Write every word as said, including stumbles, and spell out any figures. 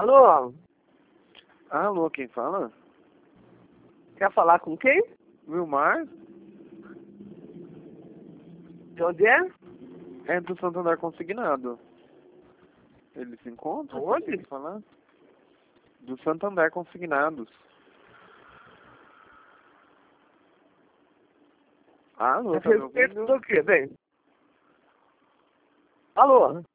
Alô? Alô, quem fala? Quer falar com quem? Wilmar? De onde é? É do Santander Consignado. Ele se encontra? Onde? Você quer falar? Do Santander Consignados. Alô, A tá me respeito ouvindo? do quê, bem? Alô?